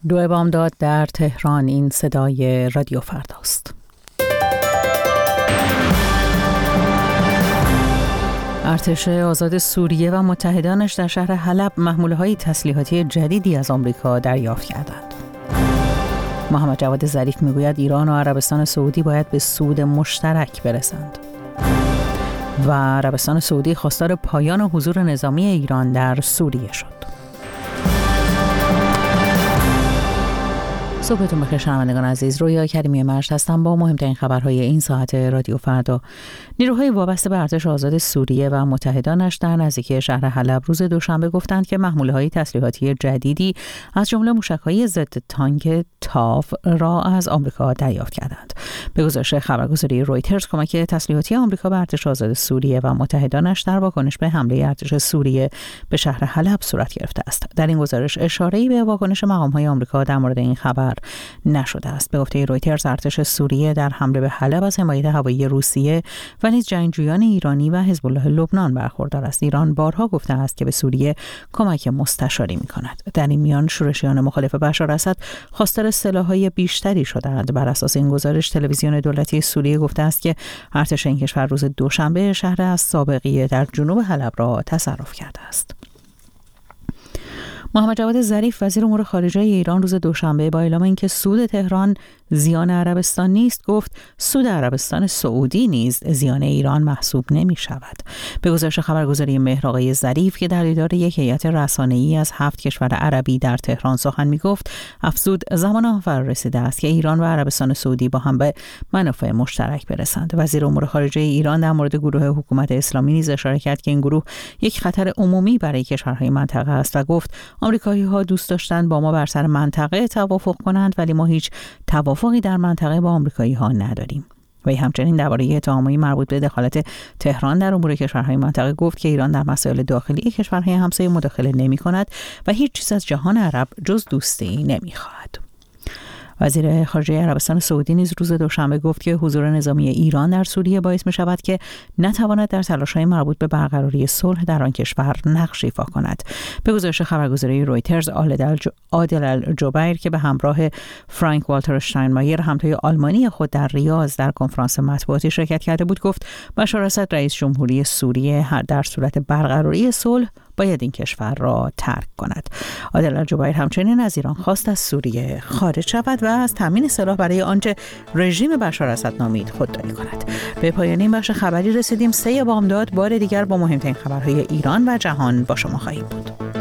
دو بامداد در تهران. این صدای رادیو فرداست. ارتش آزاد سوریه و متحدانش در شهر حلب محموله‌های تسلیحاتی جدیدی از آمریکا دریافت کردند. محمد جواد ظریف میگوید ایران و عربستان سعودی باید به سود مشترک برسند. و عربستان سعودی خواستار پایان حضور نظامی ایران در سوریه شد. صبحتون بخیر شنوندگان عزیز، رویا کریمی مرشد هستم با مهمترین خبرهای این ساعت رادیو فردا. نیروهای وابسته به ارتش آزاد سوریه و متحدانش در نزدیکی شهر حلب روز دوشنبه گفتند که محموله‌های تسلیحاتی جدیدی از جمله موشک‌های ضد تانک تاف را از آمریکا دریافت کردند. به گزارش خبرگزاری رویترز، کمک تسلیحاتی آمریکا به ارتش آزاد سوریه و متحدانش در واکنش به حمله ارتش سوریه به شهر حلب صورت گرفته است. در این گزارش اشاره‌ای به واکنش مقام‌های آمریکا در مورد این خبر نشده است. به گفته رویترز، ارتش سوریه در حمله به حلب از حمایت هوایی روسیه و نیز جنگجویان ایرانی و حزب الله لبنان برخوردار است. ایران بارها گفته است که به سوریه کمک مستشاری می‌کند. در این میان شورشیان مخالف بشار اسد خواستار سلاح‌های بیشتری شدند. بر اساس این گزارش، تلویزیون دولتی سوریه گفته است که ارتش این کشور روز دوشنبه شهر از سابقیه در جنوب حلب را تصرف کرده است. محمد جواد ظریف وزیر امور خارجه ایران روز دوشنبه با اعلام اینکه سود تهران زیان عربستان نیست، گفت سود عربستان سعودی نیز زیان ایران محسوب نمی شود. به گزارش خبرگزاری مهر، آقای ظریف که در دیدار یک هیئت رسانه‌ای از 7 کشور عربی در تهران سخن می گفت، افزود زمان آن فرا رسیده است که ایران و عربستان سعودی با هم به منافع مشترک برسند. وزیر امور خارجه ایران در مورد گروه حکومت اسلامی نیز اشاره کرد که این گروه یک خطر عمومی برای کشورهای منطقه است و گفت آمریکایی‌ها دوست داشتند با ما بر سر منطقه توافق کنند، ولی ما هیچ توافقی در منطقه با آمریکایی‌ها نداریم. و همچنین درباره اتهامات مربوط به دخالت تهران در امور کشورهای منطقه گفت که ایران در مسائل داخلی کشورهای همسایه مداخله نمی‌کند و هیچ چیز از جهان عرب جز دوستی نمی‌خواهد. وزیر خارجه عربستان سعودی نیز روز دوشنبه گفت که حضور نظامی ایران در سوریه باعث می‌شود که نتواند در تلاش‌های مربوط به برقراری صلح در آن کشور نقش ایفا کند. به گزارش خبرگزاری رویترز، عادل الجبیر که به همراه فرانک والتر شتاینمایر همتای آلمانی خود در ریاض در کنفرانس مطبوعاتی شرکت کرده بود، گفت بشار اسد رئیس جمهوری سوریه در صورت برقراری صلح باید این کشور را ترک کند. عادل الجبیر همچنین از ایران خواست از سوریه خارج شود و از تامین سلاح برای آنچه رژیم بشار اسد نامید خودداری کند. به پایان این بخش خبری رسیدیم. 3 بامداد بار دیگر با مهمترین خبرهای ایران و جهان با شما خواهیم بود.